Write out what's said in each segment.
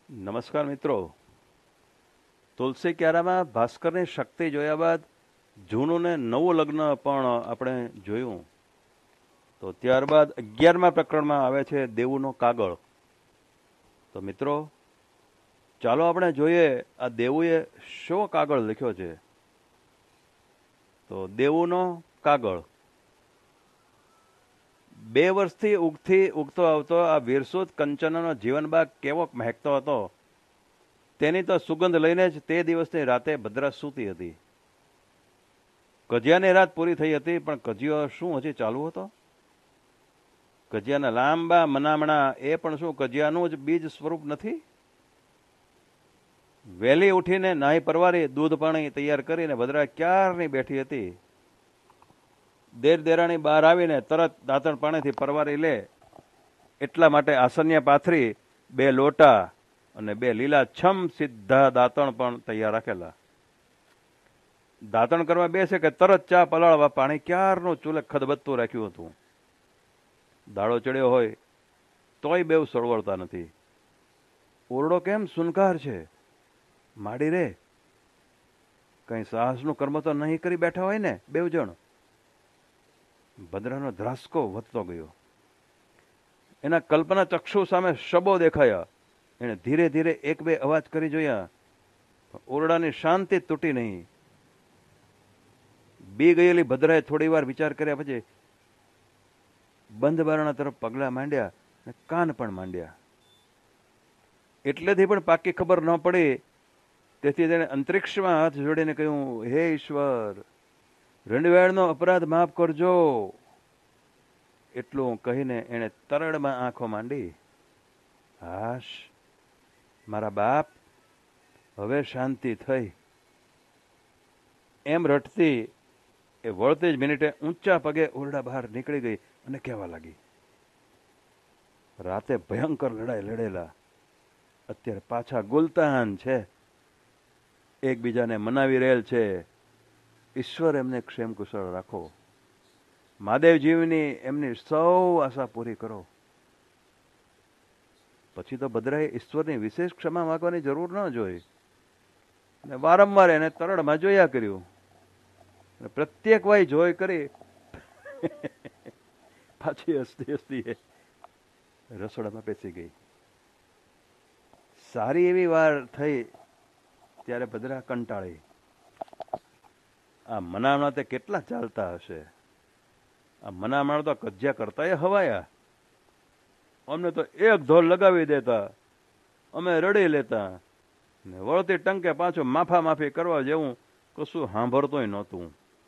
નમસ્કાર મિત્રો. તુલસી ક્યારામાં ભાસ્કરની શક્તિ જોયા બાદ જૂનું ને નવું લગ્ન પણ આપણે જોયું. તો ત્યારબાદ 11મા પ્રકરણમાં આવે છે દેવુનો કાગળ. તો મિત્રો ચાલો આપણે જોઈએ આ દેવુએ શો કાગળ લખ્યો છે. તો દેવુનો કાગળ. 2 વર્ષથી ઉગતો આવતો આ વીરસુદ કંચનનો જીવનબાગ કેવો મહેકતો હતો તેની તો સુગંધ લઈને જ તે દિવસની રાતે ભદ્રા સૂતી હતી. કજિયાની રાત પૂરી થઈ હતી, પણ કજિયો શું હજી ચાલુ હતો? કજિયાના લાંબા મનામણા એ પણ શું કજિયાનું જ બીજ સ્વરૂપ નથી? વહેલી ઉઠીને નાહી પરવારી દૂધ પાણી તૈયાર કરીને ભદ્રા ક્યારની બેઠી હતી. દેરાણી બહાર આવીને તરત દાંતણ પાણીથી પરવારી લે એટલા માટે આસન્યા પાથરી 2 લોટા અને 2 લીલા છમ સીધા દાંતણ પણ તૈયાર રાખેલા. દાંતણ કરવા બેસે કે તરત ચા પલાળવા પાણી ક્યારનું ચૂલે ખદબત્તું રાખ્યું હતું. દાડો ચડ્યો હોય તોય બેવ સળવળતા નથી. ઓરડો કેમ સુનકાર છે? માડી રે, કઈ સાહસનું કર્મ તો નહીં કરી બેઠા હોય ને બેવ જણ? ભદ્રાનો ધ્રાસકો વધતો ગયો. એના કલ્પના ચક્ષુ સામે શબો દેખાયા. એને ધીરે ધીરે 1-2 અવાજ કરી જોયા. ઓરડાની શાંતિ તૂટી નહીં. બી ગયેલી ભદ્રાએ થોડી વાર વિચાર કર્યા પછી બંધ બારણા તરફ પગલા માંડ્યા અને કાન પણ માંડ્યા. એટલેથી પણ પાકી ખબર ન પડી. તેથી તેણે અંતરિક્ષમાં હાથ જોડીને કહ્યું, હે ઈશ્વર, રંડવેળનો અપરાધ માફ કરજો. એટલું કહીને એણે તરળમાં આંખો માંડી. હાશ મારા બાપ, હવે શાંતિ થઈ. એમ રટતી એ વળતી જ મિનિટે ઊંચા પગે ઓરડા બહાર નીકળી ગઈ અને કહેવા લાગી, રાતે ભયંકર લડાઈ લડેલા, અત્યારે પાછા ગુલતાન છે, એકબીજાને મનાવી રહેલ છે. ઈશ્વર એમને ક્ષેમ કુશળ રાખો. મહાદેવજીવની એમની સૌ આશા પૂરી કરો. પછી તો ભદ્રાએ ઈશ્વરની વિશેષ ક્ષમા માંગવાની જરૂર ન જોઈ. અને વારંવાર એને તરળમાં જોયા કર્યું. પ્રત્યેક વાય જોઈ કરી પાછી હસતી હસતી રસોડામાં બેસી ગઈ. સારી એવી વાર થઈ ત્યારે ભદ્રા કંટાળી. આ મનામણા તે કેટલા ચાલતા હશે? આ મનામણ તો કજિયા કરતા એ હવાયા. અમને તો એક ધોલ લગાવી દેતા, અમે રડી લેતા, ને વળતી ટંકે પાછું માફા માફી કરવા જેવું કશું સાંભળતોય નહોતું.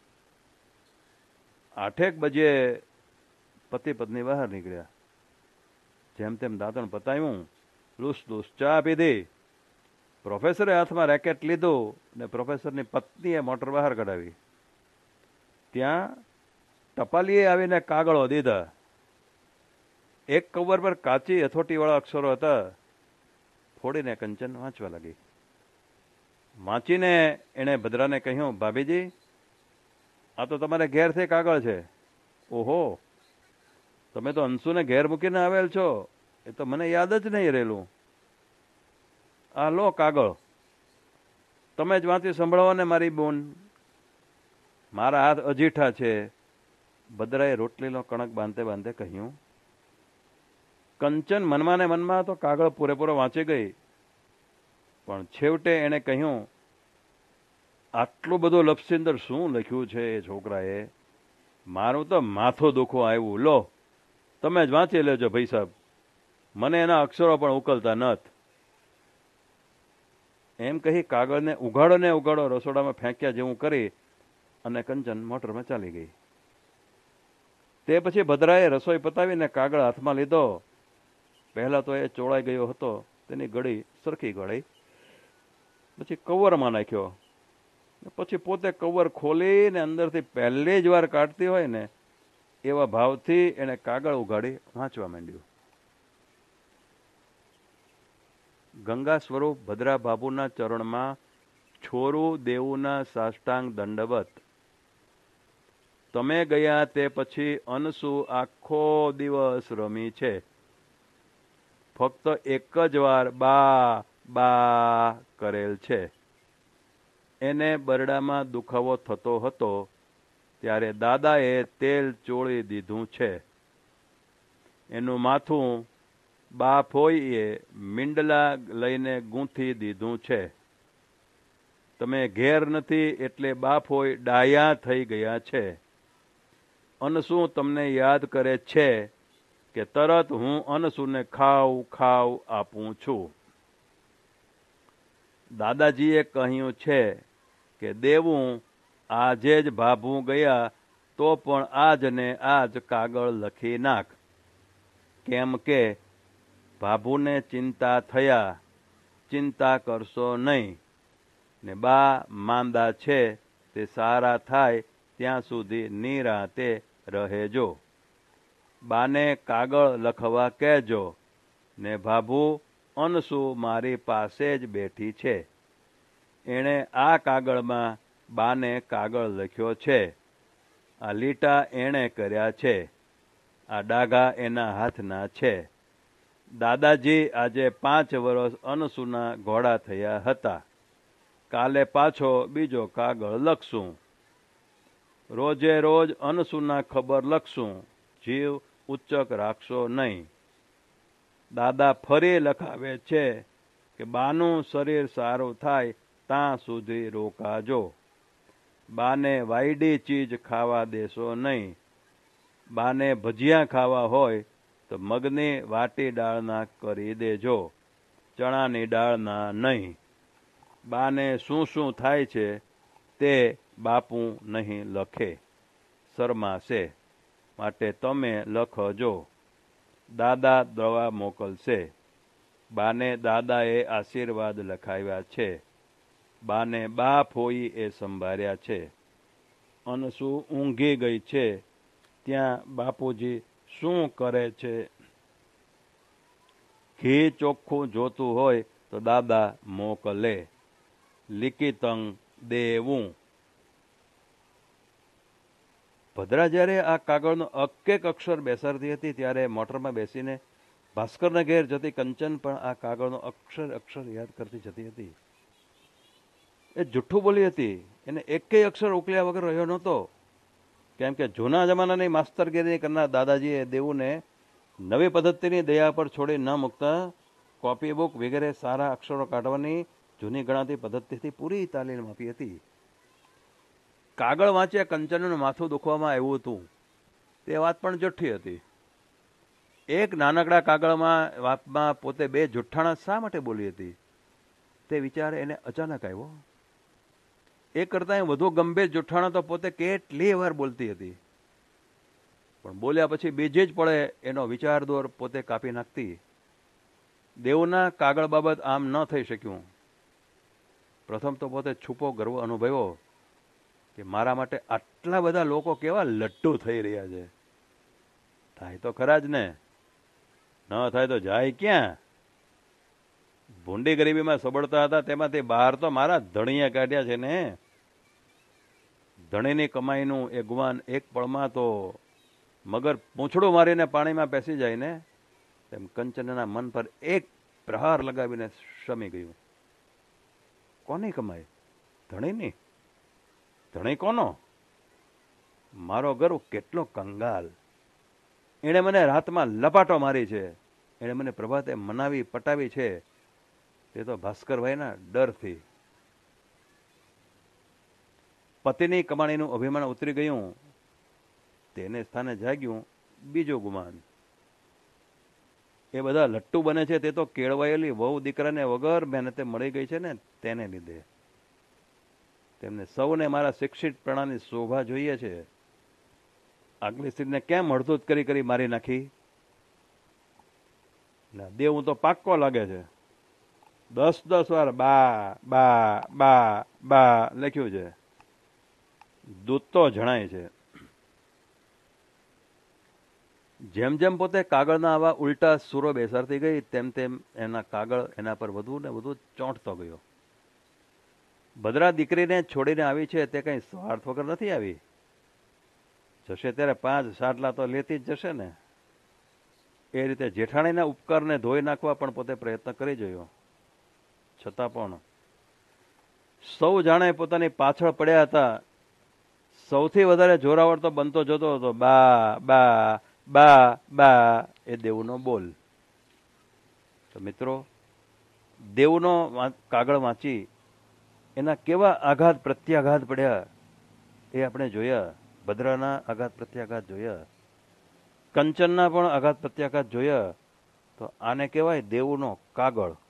8 બજે પતિ પત્ની બહાર નીકળ્યા. જેમ તેમ દાંતણ પતાવ્યું, લૂસ લૂસ ચા પીધી. પ્રોફેસરે હાથમાં રેકેટ લીધું ને પ્રોફેસરની પત્નીએ મોટર બહાર કઢાવી. ત્યાં ટપાલીએ આવીને કાગળો દીધા. એક કવર પર કાચી હથોટીવાળા અક્ષરો હતા. ફોડીને કંચન વાંચવા લાગી. વાંચીને એણે ભદ્રાને કહ્યું, ભાભીજી, આ તો તમારે ઘેરથી કાગળ છે. ઓહો, તમે તો અંશુને ઘેર મૂકીને આવેલ છો, એ તો મને યાદ જ નહીં રહેલું. આ લો કાગળ, તમે જ વાંચી સંભળાવો ને મારી બોન. મારા હાથ અજીઠા છે. ભદ્રાએ રોટલીનો કણક બાંધતે બાંધતે કહ્યું. કંચન મનમાં ને મનમાં તો કાગળ પૂરેપૂરો વાંચી ગઈ. પણ છેવટે એણે કહ્યું, આટલું બધું લપસિંદર શું લખ્યું છે એ છોકરાએ? મારું તો માથું દુખવા આવ્યું. લો, તમે જ વાંચી લેજો ભાઈ સાહેબ, મને એના અક્ષરો પણ ઉકલતા નથ. એમ કહી કાગળને ઉઘાડો ને ઉઘાડો રસોડામાં ફેંક્યા જેવું કરી અને કંચન મોટરમાં ચાલી ગઈ. તે પછી ભદ્રાએ રસોઈ પતાવીને કાગળ હાથમાં લીધો. પહેલા તો એ ચોળાઈ ગયો હતો, તેની ગળી સરખી ગળી. પછી કવરમાં નાખ્યો. પછી પોતે કવર ખોલીને અંદરથી પહેલી જ વાર કાઢતી હોય ને એવા ભાવથી એને કાગળ ઉઘાડી વાંચવા માંડ્યું. ગંગા સ્વરૂપ ભદ્રા બાબુના ચરણમાં છોરું દેવુના સાષ્ટાંગ દંડવત. તમે ગયા તે પછી અનસુ આખો દિવસ રમી છે. ફક્ત એક જ વાર બા બા કરેલ છે. એને બરડામાં દુખાવો થતો હતો ત્યારે દાદાએ તેલ ચોળી દીધું છે. એનું માથું બાફોઈએ મીંડલા લઈને ગૂંથી દીધું છે. તમે ઘેર નથી એટલે બાફોઈ ડાયા થઈ ગયા છે. અનસુ તમને યાદ કરે છે કે તરત હું અનસુને ખાવ ખાવ આપું છું. દાદાજીએ કહ્યું છે કે દેવું આજે જ ભાભું ગયા તો પણ આજ ને આજ કાગળ લખી નાખ, કેમ કે ભાભુને ચિંતા થયા, ચિંતા કરશો નહીં, ને બા માંદા છે તે સારા થાય ત્યાં સુધી નિરાંતે રહેજો. બાને કાગળ લખવા કહેજો, ને ભાભુ અનસુ મારી પાસે જ બેઠી છે. એણે આ કાગળમાં બાને કાગળ લખ્યો છે. આ લીટા એણે કર્યા છે. આ ડાઘા એના હાથના છે. દાદાજી આજે 5 વર્ષ અનસુના ઘોડા થયા હતા. કાલે પાછો બીજો કાગળ લખશું. રોજે રોજ અનસુના ખબર લખશું. જીવ ઉચ્ચક રાખશો નહીં. દાદા ફરી લખાવે છે કે બાનું શરીર સારું થાય ત્યાં સુધી રોકાજો. બાને વાયડી ચીજ ખાવા દેશો નહીં. બાને ભજીયા ખાવા હોય તો મગની વાટી દાળના કરી દેજો, ચણાની દાળના નહીં. બાને શું શું થાય છે તે બાપુ નહીં લખે, શરમાશે, માટે તમે લખજો. દાદા દવા મોકલશે. બાને દાદાએ આશીર્વાદ લખાવ્યા છે. બાને બા ફોઈ એ સંભાળ્યા છે. અનસુ ઊંઘી ગઈ છે. ત્યાં બાપુજી શું કરે છે? ઘી ચોખ્ખું જોતું હોય તો દાદા મોકલે. લિખિતં દેવું. ભદ્રા જ્યારે આ કાગળનો એક અક્ષર બેસાડતી હતી ત્યારે મોટરમાં બેસીને ભાસ્કરના ઘેર જતી કંચન પણ આ કાગળનો અક્ષર યાદ કરતી જતી હતી. એ જુઠ્ઠું બોલી હતી. એને એકેય અક્ષર ઉકલ્યા વગર રહ્યો નહોતો. કેમ કે જૂના જમાનાની માસ્તરગીરી કરનાર દાદાજીએ દેવુને નવી પદ્ધતિની દયા પર છોડી ન મૂકતા કોપી બુક વગેરે સારા અક્ષરો કાઢવાની જૂની ગણાતી પદ્ધતિથી પૂરી તાલીમ આપી હતી. કાગળ વાંચ્યા કંચનનું માથું દુખવામાં આવ્યું હતું. તે વાત પણ જુઠ્ઠી હતી. એક નાનકડા કાગળમાં વાતમાં પોતે 2 જુઠ્ઠાણા શા માટે બોલી હતી તે વિચાર એને અચાનક આવ્યો. એ કરતાં વધુ ગંભીર જુઠ્ઠાણા તો પોતે કેટલી વાર બોલતી હતી, પણ બોલ્યા પછી બીજે જ પડે એનો વિચાર દોર પોતે કાપી નાખતી. દેવના કાગળ બાબત આમ ન થઈ શક્યું. પ્રથમ તો પોતે છૂપો ગર્વ અનુભવ્યો કે મારા માટે આટલા બધા લોકો કેવા લટ્ટુ થઈ રહ્યા છે. થાય તો ખરા જ ને, ન થાય તો જાય ક્યાં? ભૂંડી ગરીબીમાં સબળતા હતા તેમાંથી બહાર તો મારા ધણીયા કાઢ્યા છે ને. ધણીની કમાઈનું એ ગુમાન એક પળમાં તો મગર પૂંછડું મારીને પાણીમાં બેસી જાય ને તેમ કંચનના મન પર એક પ્રહાર લગાવીને શમી ગયું. કોની કમાઈ? ધણીની. ધણી કોનો? મારો ગર્વ કેટલો કંગાલ. એણે મને રાતમાં લપાટો મારી છે. એણે મને પ્રભાતે મનાવી પટાવી છે. તે તો ભાસ્કરભાઈના ડરથી. પતિની કમાણીનું અભિમાન ઉતરી ગયું. તેને સ્થાને જાગ્યું બીજું ગુમાન. એ બધા લટ્ટુ બને છે તે તો કેળવાયેલી વહુ દીકરાને વગર મહેનતે મળી ગઈ છે ને તેને લીધે. તેમને સૌને મારા શિક્ષિત પ્રણાની શોભા જોઈએ છે. આગલી સ્ત્રીને કેમ હળધૂત કરી કરી મારી નાખી? દેવું તો પાક્કો લાગે છે. 10 વાર બા બા બા બા લખ્યું છે. દૂધ તો જણાય છે. જેમ જેમ પોતે કાગળના આવા ઉલટા સૂરો બેસાડતી ગઈ તેમ તેમ એના કાગળ એના પર વધુ ને વધુ ચોંટતો ગયો. ભદ્રા દીકરીને છોડીને આવી છે તે કંઈ સ્વાર્થ વગર નથી આવી. જશે ત્યારે 5 સાટલા તો લેતી જ જશે ને. એ રીતે જેઠાણીના ઉપકારને ધોઈ નાખવા પણ પોતે પ્રયત્ન કરી જોયો, છતાં પણ સૌ જાણે પોતાની પાછળ પડ્યા હતા. સૌથી વધારે જોરાવર તો બનતો જતો હતો બા બા બા બા, એ દેવનો બોલ. તો મિત્રો, દેવનો કાગળ વાંચી એના કેવા આઘાત પ્રત્યાઘાત પડ્યા એ આપણે જોયા. ભદ્રના આઘાત પ્રત્યાઘાત જોયા, કંચનના પણ આઘાત પ્રત્યાઘાત જોયા. તો આને કહેવાય દેવનો કાગળ.